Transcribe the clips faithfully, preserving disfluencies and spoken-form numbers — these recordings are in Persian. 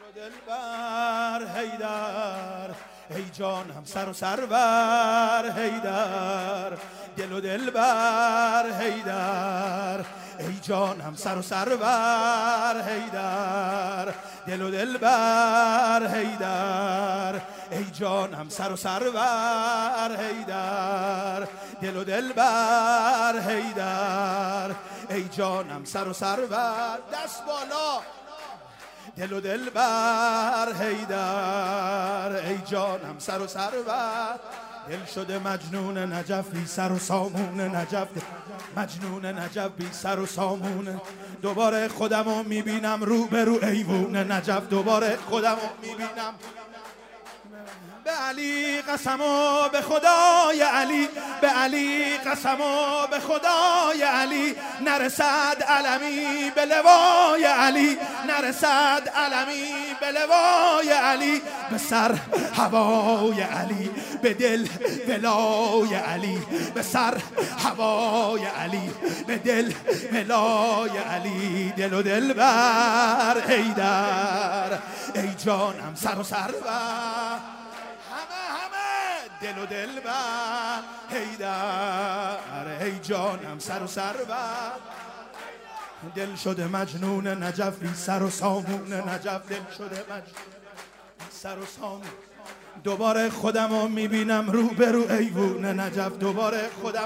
دلبر حیدر، ای جانم سر و سرور حیدر، دل و دلبر حیدر، ای جانم سر و سرور حیدر، دل و دلبر حیدر، ای جانم سر و سرور حیدر، دل و دلبر حیدر، ای جانم سر و سرور. دست بالا. دل و دلبر حیدر، ای جانم سر و سرور. دل شده مجنون نجف بی سر و سامون نجف، مجنون نجف بی سر و سامون. دوباره خودمو میبینم رو به رو ایوون نجف، دوباره خودمو میبینم. به علی قسم و به خدای علی، به علی قسم و به خدای علی، نرسد علمی به لوای علی، نرسد علمی به لوای علی. به سر هوای علی، به دل ولای علی، به سر هوای علی، به دل ولای علی. دل و دلبر حیدر، ای جانم سر و سرور. دل و دلبر حیدر، ای جانم سر و سرور. دل شده مجنون نجف بی سر و سامون نجف، دل شده مجنون بی سر و سامون. دوباره خودمو میبینم رو به رو ایوون نجف، دوباره خودمو.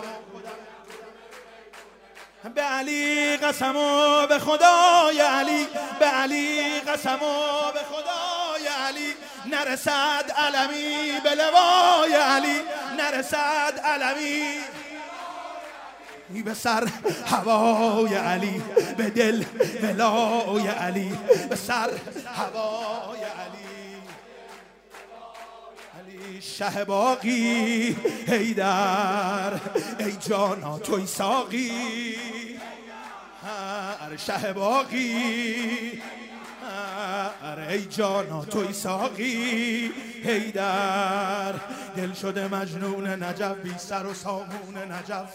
به علی قسم و به خدای علی، به علی قسم و به خدای علی، نرسد علمی به لوای علی، نرسد علمی به سر هوای علی، به دل ولای علی، به سر هوای علی. علی شه باقی حیدر، ای جانا توی ساقی، شه باقی ای جانا توی ساقی حیدر. دل شده مجنون نجف بی سر و سامون نجف.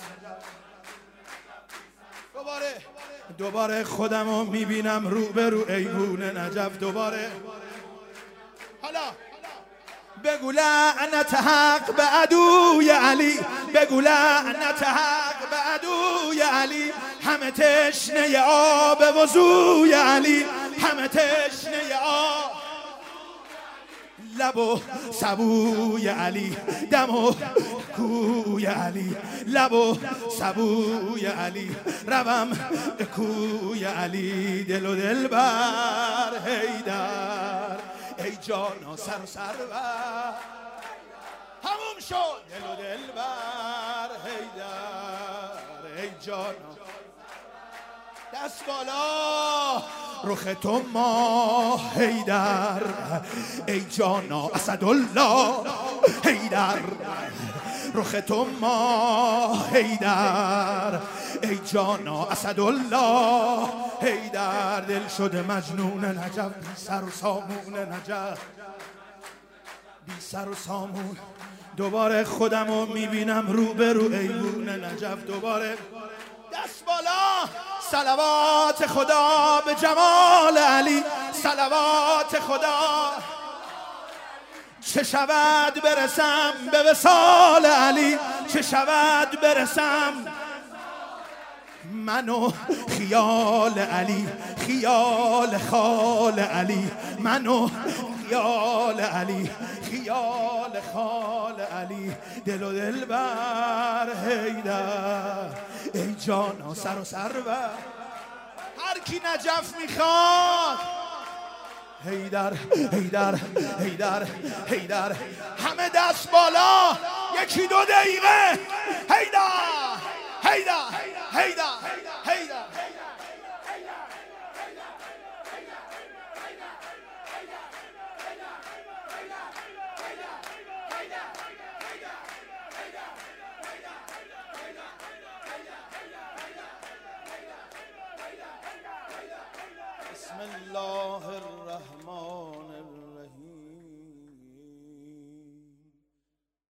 دوباره دوباره خودمو میبینم رو به رو ایوون نجف، دوباره. حالا بگو لعنت حق به عدوی علی، بگو لعنت حق به عدوی علی، همه تشنه آب وضوی علی، همه تشنه آب. لب و سبوی علی، دم و کوی علی، لب و سبوی علی، روم به کوی علی. دل و دلبر حیدر، ای جانا سر و سرور. تموم شد. دل و دلبر حیدر، ای جانا. دست بالا. رخ تو ماه حیدر، ای جانا اسدالله حیدر، رخ تو ماه حیدر، ای جانا اسدالله حیدر. دل شده مجنون نجف بی سر و سامون نجف، بی سر و سامون. دوباره خودمو میبینم رو به رو ایوون نجف، دوباره. دست بالا. صلوات خدا به جمال علی، صلوات خدا. چه شود برسم به وصال علی، چه شود برسم منو خیال علی، خیال خال علی، منو خیال علی، خیال خال علی. دل و دلبر حیدر، ای جانا سر و سرور. هر کی نجف میخواد حیدر، حیدر، حیدر، حیدر. همه دست بالا. یکی دو دقیقه. حیدر، حیدر، حیدر، حیدر.